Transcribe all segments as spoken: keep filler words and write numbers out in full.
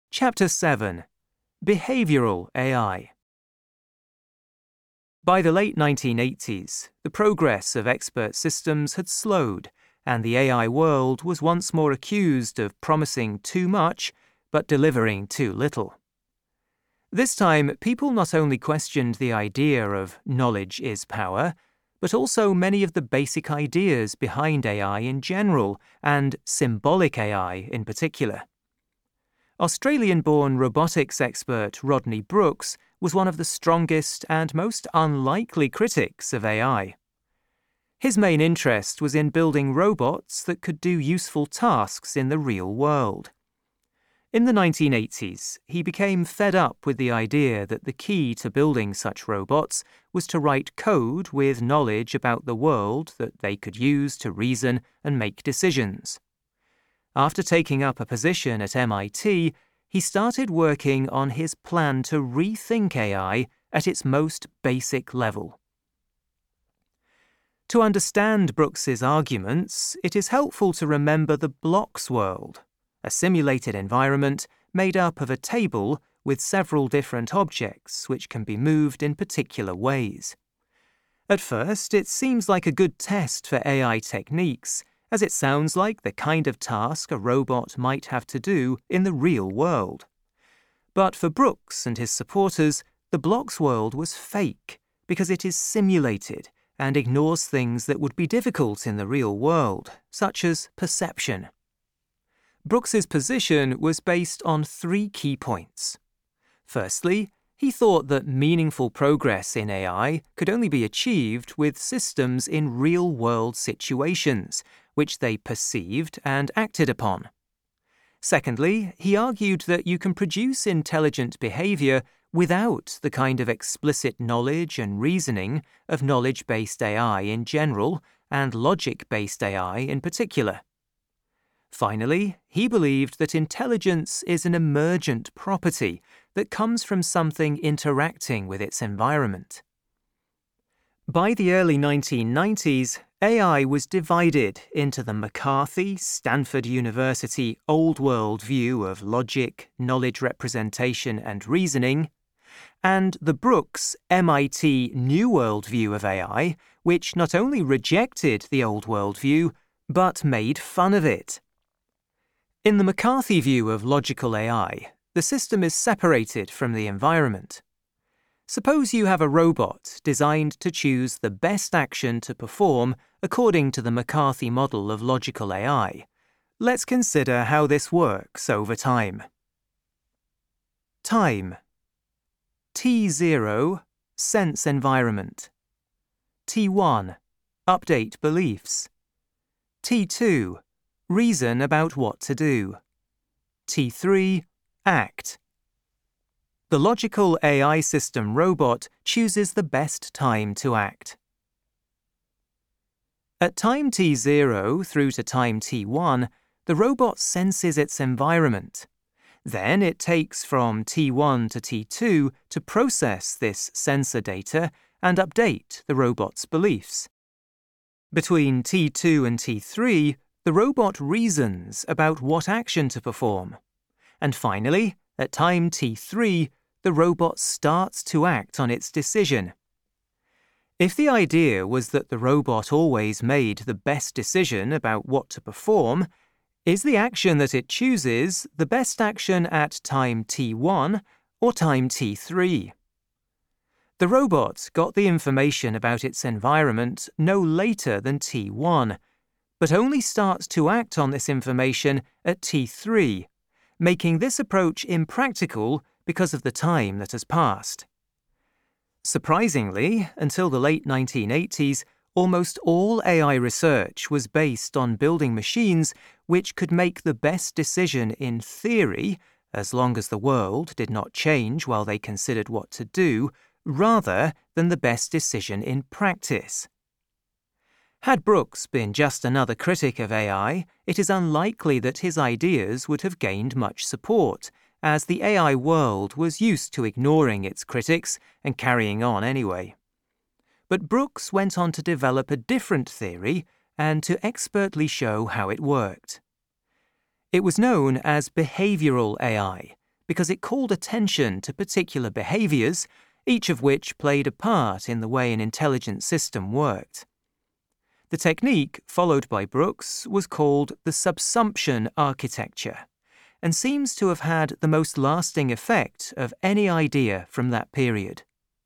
Chapter seven. Behavioral A I. By the late nineteen eighties, the progress of expert systems had slowed, and the A I world was once more accused of promising too much but delivering too little. This time, people not only questioned the idea of knowledge is power, but also many of the basic ideas behind A I in general, and symbolic A I in particular. Australian-born robotics expert Rodney Brooks was one of the strongest and most unlikely critics of A I. His main interest was in building robots that could do useful tasks in the real world. In the nineteen eighties, he became fed up with the idea that the key to building such robots was to write code with knowledge about the world that they could use to reason and make decisions. After taking up a position at M I T, he started working on his plan to rethink A I at its most basic level. To understand Brooks's arguments, it is helpful to remember the blocks world, a simulated environment made up of a table with several different objects which can be moved in particular ways. At first, it seems like a good test for A I techniques, as it sounds like the kind of task a robot might have to do in the real world. But for Brooks and his supporters, the blocks world was fake because it is simulated and ignores things that would be difficult in the real world, such as perception. Brooks's position was based on three key points. Firstly, he thought that meaningful progress in A I could only be achieved with systems in real-world situations, which they perceived and acted upon. Secondly, he argued that you can produce intelligent behavior without the kind of explicit knowledge and reasoning of knowledge-based A I in general and logic-based A I in particular. Finally, he believed that intelligence is an emergent property that comes from something interacting with its environment. By the early nineteen nineties, A I was divided into the McCarthy, Stanford University Old World view of logic, knowledge representation, and reasoning, and the Brooks M I T New World view of A I, which not only rejected the Old World view, but made fun of it. In the McCarthy view of logical A I, the system is separated from the environment. Suppose you have a robot designed to choose the best action to perform according to the McCarthy model of logical A I. Let's consider how this works over time. Time. T zero, sense environment. T one, update beliefs. T two, reason about what to do. T three, act. The logical A I system robot chooses the best time to act. At time T zero through to time T one, the robot senses its environment. Then it takes from T one to T two to process this sensor data and update the robot's beliefs. Between T two and T three, the robot reasons about what action to perform. And finally, at time T three, the robot starts to act on its decision. If the idea was that the robot always made the best decision about what to perform, is the action that it chooses the best action at time T one or time T three? The robot got the information about its environment no later than T one, but only starts to act on this information at T three, making this approach impractical because of the time that has passed. Surprisingly, until the late nineteen eighties, almost all A I research was based on building machines which could make the best decision in theory, as long as the world did not change while they considered what to do, rather than the best decision in practice. Had Brooks been just another critic of A I, it is unlikely that his ideas would have gained much support, as the A I world was used to ignoring its critics and carrying on anyway. But Brooks went on to develop a different theory and to expertly show how it worked. It was known as behavioral A I because it called attention to particular behaviors, each of which played a part in the way an intelligent system worked. The technique followed by Brooks was called the subsumption architecture, and seems to have had the most lasting effect of any idea from that period.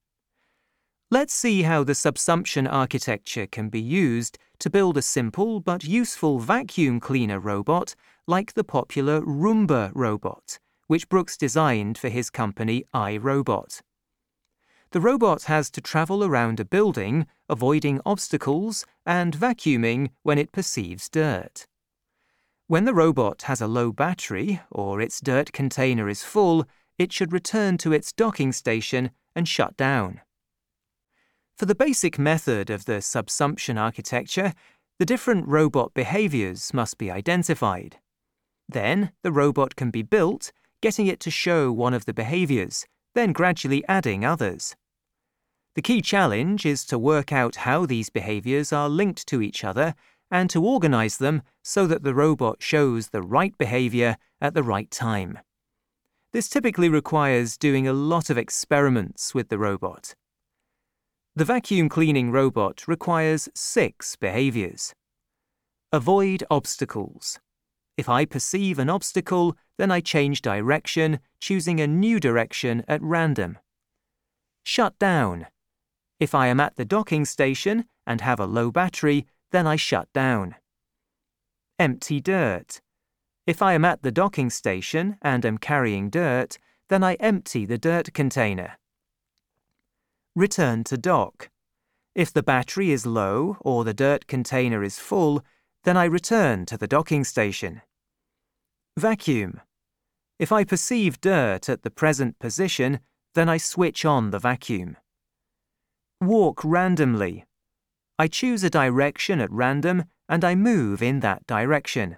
Let's see how the subsumption architecture can be used to build a simple but useful vacuum cleaner robot like the popular Roomba robot, which Brooks designed for his company iRobot. The robot has to travel around a building, avoiding obstacles and vacuuming when it perceives dirt. When the robot has a low battery or its dirt container is full, it should return to its docking station and shut down. For the basic method of the subsumption architecture, the different robot behaviors must be identified. Then, the robot can be built, getting it to show one of the behaviors, then gradually adding others. The key challenge is to work out how these behaviors are linked to each other and to organize them so that the robot shows the right behavior at the right time. This typically requires doing a lot of experiments with the robot. The vacuum cleaning robot requires six behaviors. Avoid obstacles. If I perceive an obstacle, then I change direction, choosing a new direction at random. Shut down. If I am at the docking station and have a low battery, then I shut down. Empty dirt. If I am at the docking station and am carrying dirt, then I empty the dirt container. Return to dock. If the battery is low or the dirt container is full, then I return to the docking station. Vacuum. If I perceive dirt at the present position, then I switch on the vacuum. Walk randomly. I choose a direction at random and I move in that direction.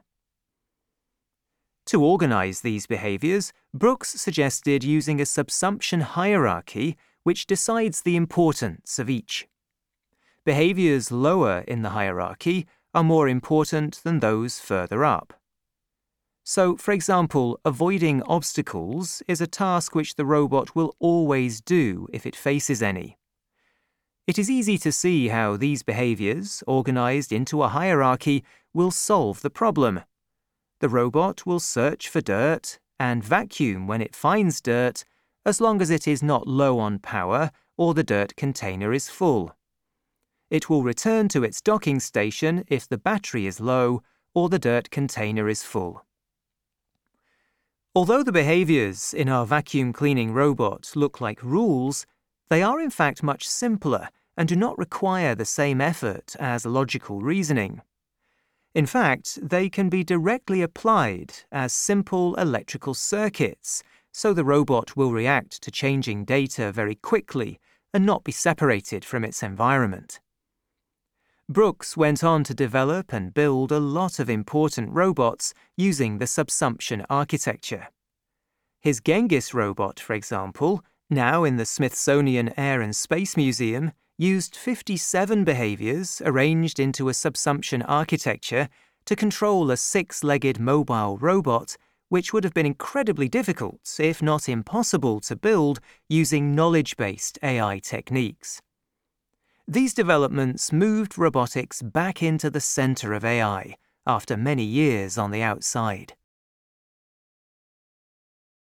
To organize these behaviors, Brooks suggested using a subsumption hierarchy which decides the importance of each. Behaviors lower in the hierarchy are more important than those further up. So, for example, avoiding obstacles is a task which the robot will always do if it faces any. It is easy to see how these behaviors, organized into a hierarchy, will solve the problem. The robot will search for dirt and vacuum when it finds dirt, as long as it is not low on power or the dirt container is full. It will return to its docking station if the battery is low or the dirt container is full. Although the behaviors in our vacuum cleaning robot look like rules, they are in fact much simpler and do not require the same effort as logical reasoning. In fact, they can be directly applied as simple electrical circuits, so the robot will react to changing data very quickly and not be separated from its environment. Brooks went on to develop and build a lot of important robots using the subsumption architecture. His Genghis robot, for example, now in the Smithsonian Air and Space Museum, used fifty-seven behaviors arranged into a subsumption architecture to control a six-legged mobile robot, which would have been incredibly difficult, if not impossible, to build using knowledge-based A I techniques. These developments moved robotics back into the center of A I after many years on the outside.